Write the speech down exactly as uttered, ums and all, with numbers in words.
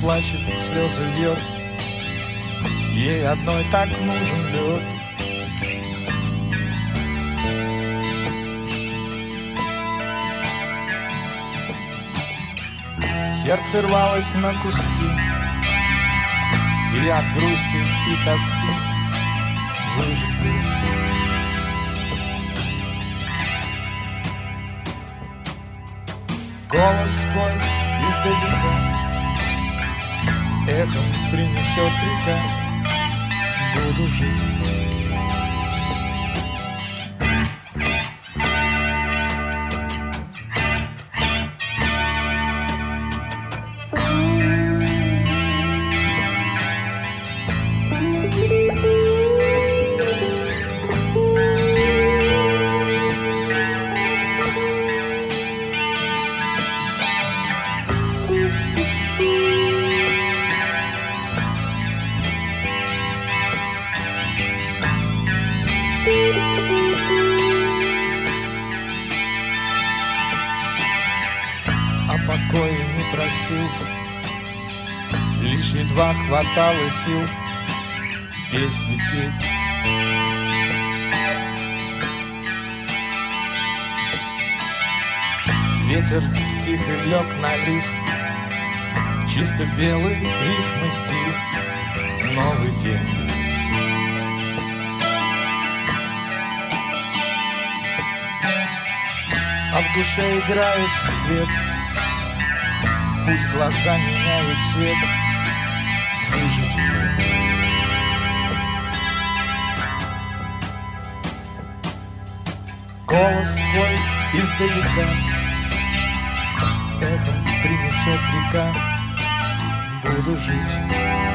плачет, слезы льет, ей одной так нужен лед. Сердце рвалось на куски, и от грусти и тоски выжить бы. Голос твой издалека эхом принесет река, буду жить. Покоя не просил, лишь едва хватало сил песни петь. Ветер стих и лег на лист, чисто белый рифмы стих, новый день. А в душе играет свет, пусть глаза меняют цвет, выжить бы. Голос твой издалека эхом принесет река, буду жить.